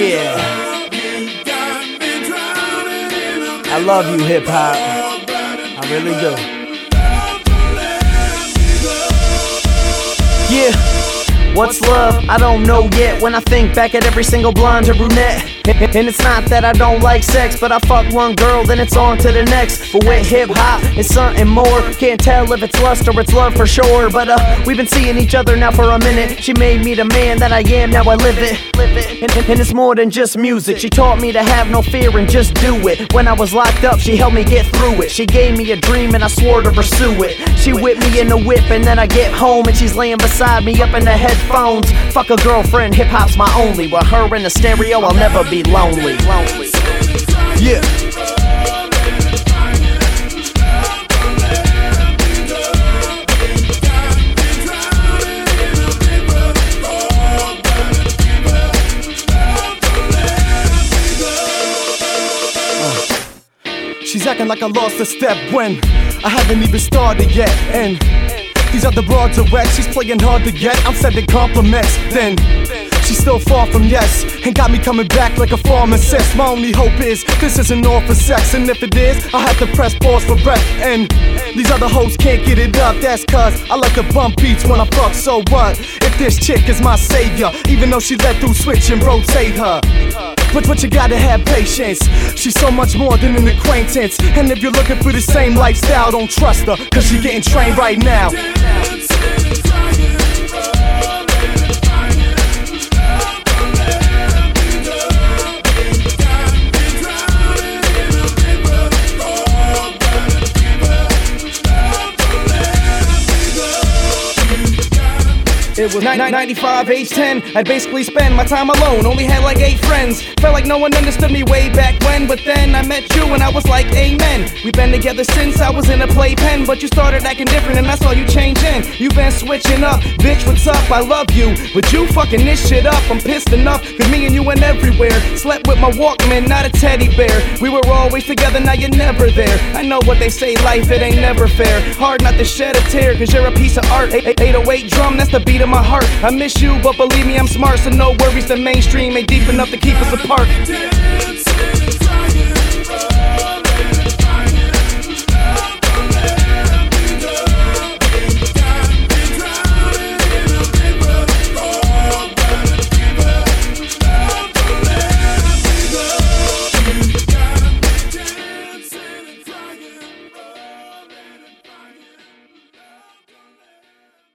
Yeah. I love you, hip hop. I really do. Yeah. What's love? I don't know yet. When I think back at every single blonde or brunette. And it's not that I don't like sex, but I fuck one girl, then it's on to the next. But with hip-hop, it's something more. Can't tell if it's lust or it's love for sure. But we've been seeing each other now for a minute. She made me the man that I am, now I live it. And it's more than just music. She taught me to have no fear and just do it. When I was locked up, she helped me get through it. She gave me a dream and I swore to pursue it. She whipped me in the whip and then I get home and she's laying beside me up in the headphones. Fuck a girlfriend, hip-hop's my only. With her in the stereo, I'll never be lonely. Yeah. She's acting like I lost a step when I haven't even started yet. And these other broads are wet, she's playing hard to get. I'm sending compliments, then she's still far from yes, and got me coming back like a pharmacist. My only hope is this isn't all for sex, and if it is, I have to press pause for breath. And these other hoes can't get it up, that's cause I like to bump beats when I fuck, so what? If this chick is my savior, even though she let through switch and rotate her. But you gotta have patience. She's so much more than an acquaintance. And if you're looking for the same lifestyle, don't trust her, cause she's getting trained right now. It was 95, age 10. I'd basically spend my time alone, only had like 8 friends. Felt like no one understood me way back when. But then I met you and I was like, amen. We've been together since I was in a playpen. But you started acting different and I saw you changing. You've been switching up, bitch, what's up? I love you, but you fucking this shit up. I'm pissed enough, cause me and you went everywhere. Slept with my Walkman, not a teddy bear. We were always together, now you're never there. I know what they say, life, it ain't never fair. Hard not to shed a tear, cause you're a piece of art. 808 drum, that's the beat of my heart. I miss you, but believe me, I'm smart, so no worries. The mainstream ain't deep enough to keep us apart.